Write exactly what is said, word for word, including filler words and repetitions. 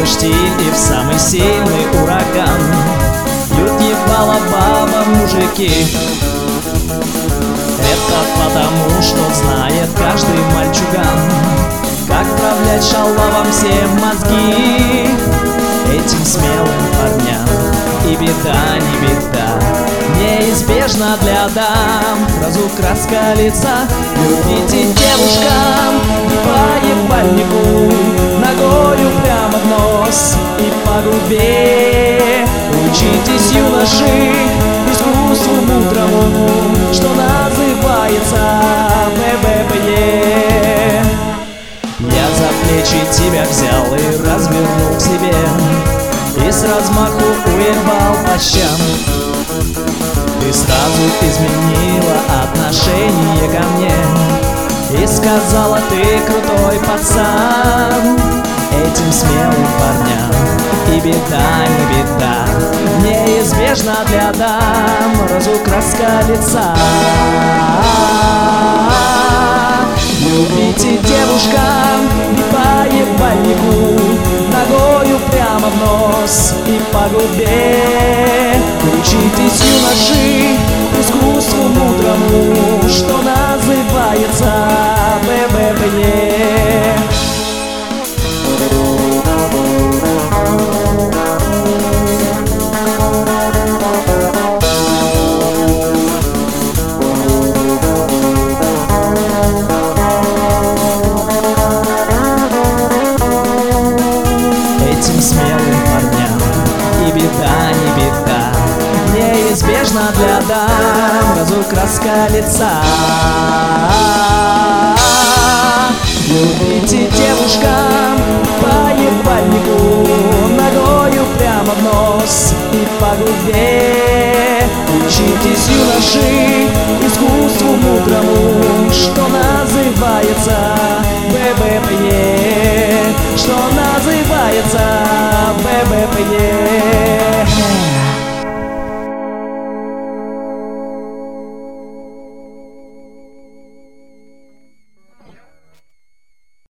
свой штиль и в самый сильный ураган бьют ебало бабам мужики. Это потому, что знает каждый мальчуган, как правлять шалавам все мозги. Этим смелым парням и беда, не беда, неизбежно для дам разукраска лица. Любите девушкам по ебальнику, ногою прямо в нос и по губе. Учитесь, юноши, искусству мудрому, что называется бэ бэ бэ е. Я за плечи тебя взял и развернул к себе, и с размаху уебал по щам. Ты сразу изменила отношение ко мне и сказала: ты крутой пацан. Этим смелым парням и беда, не беда, неизбежно для дам разукраска лица. Любите девушкам и по ебальнику, ногою прямо в нос и по губе. Учитесь, юноши, искусству мудрому, что называется бэ бэ бэ е. Смелым парням и беда, не беда, неизбежно для дам разукраска лица. Любите девушкам по ебальнику, ногою прямо в нос и по губе. Учитесь, юноши, искусству мудрому, что на